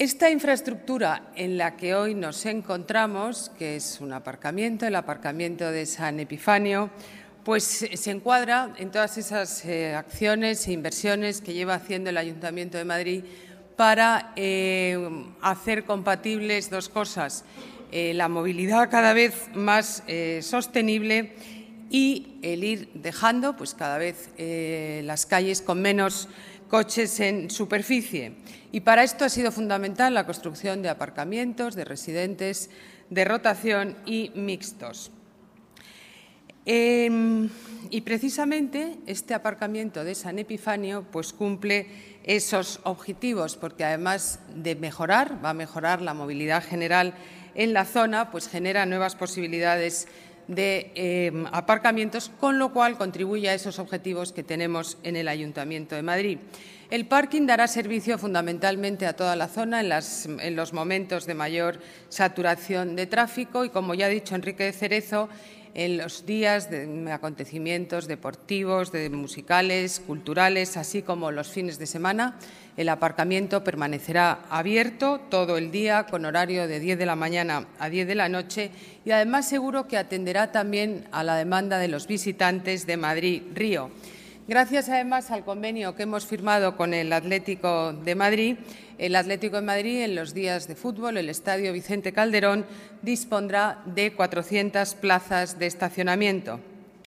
Esta infraestructura en la que hoy nos encontramos, que es un aparcamiento, el aparcamiento de San Epifanio, pues se encuadra en todas esas acciones e inversiones que lleva haciendo el Ayuntamiento de Madrid para hacer compatibles dos cosas: la movilidad cada vez más sostenible y el ir dejando pues cada vez las calles con menos coches en superficie. Y para esto ha sido fundamental la construcción de aparcamientos, de residentes, de rotación y mixtos. Y precisamente este aparcamiento de San Epifanio pues cumple esos objetivos, porque además de va a mejorar la movilidad general en la zona, pues genera nuevas posibilidades de aparcamientos, con lo cual contribuye a esos objetivos que tenemos en el Ayuntamiento de Madrid. El parking dará servicio fundamentalmente a toda la zona en los momentos de mayor saturación de tráfico y, como ya ha dicho Enrique de Cerezo, en los días de acontecimientos deportivos, musicales, culturales, así como los fines de semana. El aparcamiento permanecerá abierto todo el día, con horario de 10 de la mañana a 10 de la noche, y además seguro que atenderá también a la demanda de los visitantes de Madrid-Río. Gracias, además, al convenio que hemos firmado con el Atlético de Madrid, en los días de fútbol, el Estadio Vicente Calderón dispondrá de 400 plazas de estacionamiento.